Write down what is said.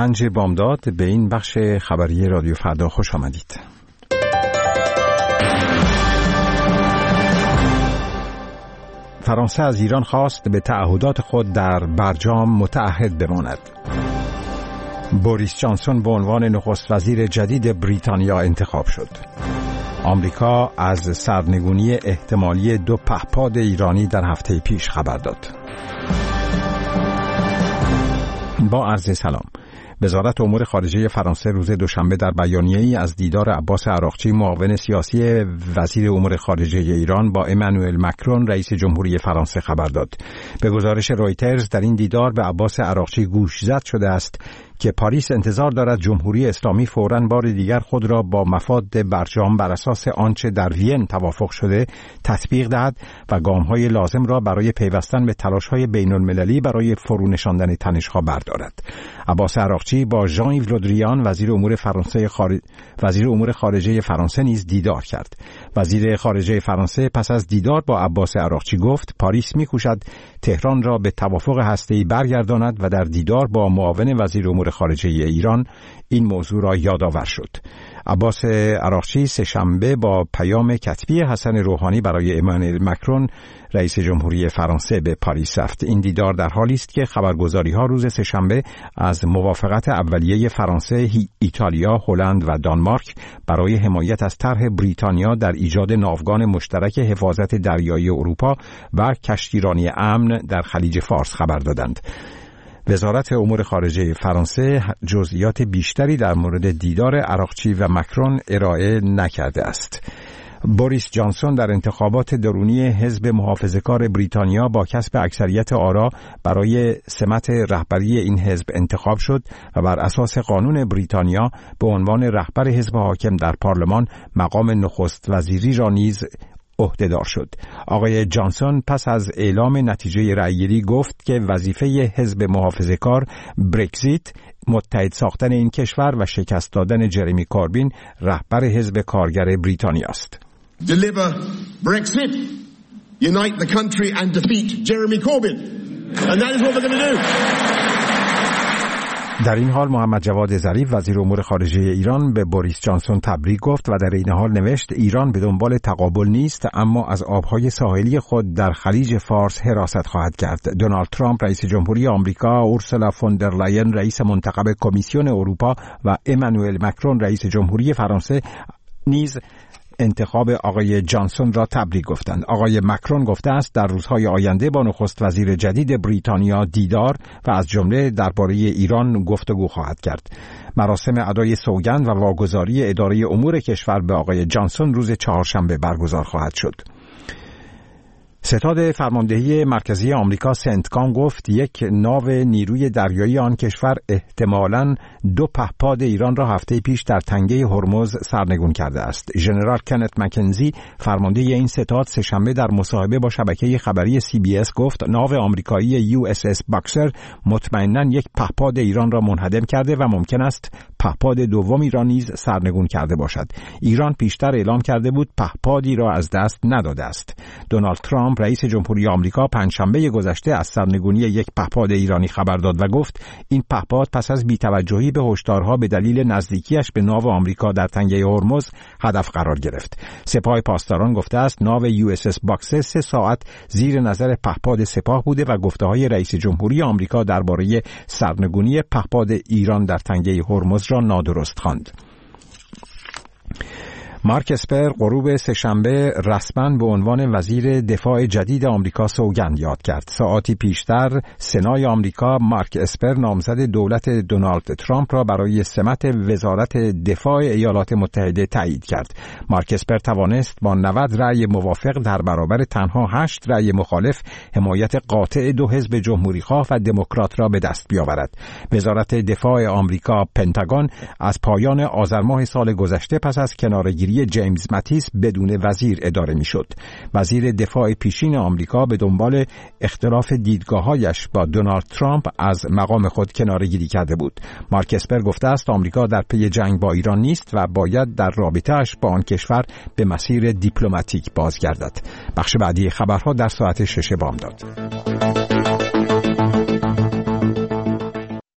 5 بامداد به این بخش خبری رادیو فردا خوش آمدید. فرانسه از ایران خواست به تعهدات خود در برجام متعهد بماند. بوریس جانسون به عنوان نخست وزیر جدید بریتانیا انتخاب شد. آمریکا از سرنگونی احتمالی 2 پهپاد ایرانی در هفته پیش خبر داد. با عرض سلام. وزارت امور خارجه فرانسه روز دوشنبه در بیانیه‌ای از دیدار عباس عراقچی معاون سیاسی وزیر امور خارجه ایران با امانوئل مکرون رئیس جمهوری فرانسه خبر داد. به گزارش رویترز در این دیدار به عباس عراقچی گوشزد شده است که پاریس انتظار دارد جمهوری اسلامی فوراً بار دیگر خود را با مفاد برجام بر اساس آنچه در وین توافق شده تطبیق دهد و گام‌های لازم را برای پیوستن به تلاش‌های بین‌المللی برای فرونشاندن تنش‌ها بردارد. عباس عراقچی با ژان ایو لودریان وزیر امور خارجه فرانسه نیز دیدار کرد. وزیر خارجه فرانسه پس از دیدار با عباس عراقچی گفت پاریس می‌کوشد تهران را به توافق هسته‌ای برگرداند و در دیدار با معاون وزیر امور خارجه ایران این موضوع را یادآور شد. عباس عراقچی سه‌شنبه با پیام کتبی حسن روحانی برای امانوئل مکرون رئیس جمهوری فرانسه به پاریس رفت. این دیدار در حالی است که خبرگزاری‌ها روز سه‌شنبه از موافقت اولیه فرانسه، ایتالیا، هلند و دانمارک برای حمایت از طرح بریتانیا در ایجاد ناوگان مشترک حفاظت دریایی اروپا و کشتیرانی امن در خلیج فارس خبر دادند. وزارت امور خارجه فرانسه جزئیات بیشتری در مورد دیدار عراقچی و مکرون ارائه نکرده است. بوریس جانسون در انتخابات درونی حزب محافظه‌کار بریتانیا با کسب اکثریت آرا برای سمت رهبری این حزب انتخاب شد و بر اساس قانون بریتانیا به عنوان رهبر حزب حاکم در پارلمان مقام نخست وزیری را نیز عهده‌دار شد. آقای جانسون پس از اعلام نتیجه رأیگیری گفت که وظیفه حزب محافظه‌کار برگزیت، متحد ساختن این کشور و شکست دادن جرمی کوربین رهبر حزب کارگر بریتانیا است. Deliver Brexit, unite the country and defeat Jeremy Corbyn. And that is what we're going to do. در این حال محمد جواد ظریف وزیر امور خارجه ایران به بوریس جانسون تبریک گفت و در این حال نوشت ایران به دنبال تقابل نیست، اما از آبهای ساحلی خود در خلیج فارس حراست خواهد کرد. دونالد ترامپ رئیس جمهوری آمریکا، اورسولا فون در لاین رئیس منتخب کمیسیون اروپا و امانوئل مکرون رئیس جمهوری فرانسه نیز انتخاب آقای جانسون را تبریک گفتند. آقای مکرون گفته است در روزهای آینده با نخست وزیر جدید بریتانیا دیدار و از جمله درباره ایران گفتگو خواهد کرد. مراسم ادای سوگند و واگذاری اداره امور کشور به آقای جانسون روز چهارشنبه برگزار خواهد شد. ستاد فرماندهی مرکزی آمریکا سنتکام گفت یک ناو نیروی دریایی آن کشور احتمالاً 2 پهپاد ایران را هفته پیش در تنگه هرمز سرنگون کرده است. ژنرال کنت مکنزی فرمانده این ستاد سه‌شنبه در مصاحبه با شبکه خبری CBS گفت ناو آمریکایی USS باکسر مطمئناً یک پهپاد ایران را منهدم کرده و ممکن است پهپاد دومی را نیز سرنگون کرده باشد. ایران پیشتر اعلام کرده بود پهپادی را از دست نداده است. دونالد ترامپ رئیس جمهوری آمریکا پنجشنبه گذشته از سرنگونی یک پهپاد ایرانی خبر داد و گفت این پهپاد پس از بی‌توجهی به هشدارها به دلیل نزدیکیش به ناو آمریکا در تنگه هرمز هدف قرار گرفت. سپاه پاسداران گفته است ناو USS باکسر 3 ساعت زیر نظر پهپاد سپاه بوده و گفته‌های رئیس جمهوری آمریکا درباره سرنگونی پهپاد ایران در تنگه هرمز را نادرست خواند. مارک اسپر غروب سه‌شنبه رسما به عنوان وزیر دفاع جدید آمریکا سوگند یاد کرد. ساعاتی پیشتر سنای آمریکا مارک اسپر نامزد دولت دونالد ترامپ را برای سمت وزارت دفاع ایالات متحده تایید کرد. مارک اسپر توانست با 90 رأی موافق در برابر تنها 8 رأی مخالف حمایت قاطع 2 حزب جمهوری‌خواه و دموکرات را به دست بیاورد. وزارت دفاع آمریکا پنتاگون از پایان آذر ماه سال گذشته پس از کناره‌گیری جیمز ماتیس بدون وزیر اداره میشد. وزیر دفاع پیشین آمریکا به دنبال اختلاف دیدگاه‌هایش با دونالد ترامپ از مقام خود کناره‌گیری کرده بود. مارک اسپر گفته است آمریکا در پی جنگ با ایران نیست و باید در رابطه‌اش با آن کشور به مسیر دیپلماتیک بازگردد. بخش بعدی خبرها در ساعت 6 بامداد.